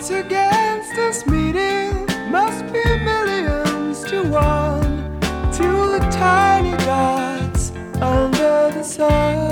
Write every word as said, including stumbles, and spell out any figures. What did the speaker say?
odds against us meeting must be millions to one, to the tiny dots under the sun.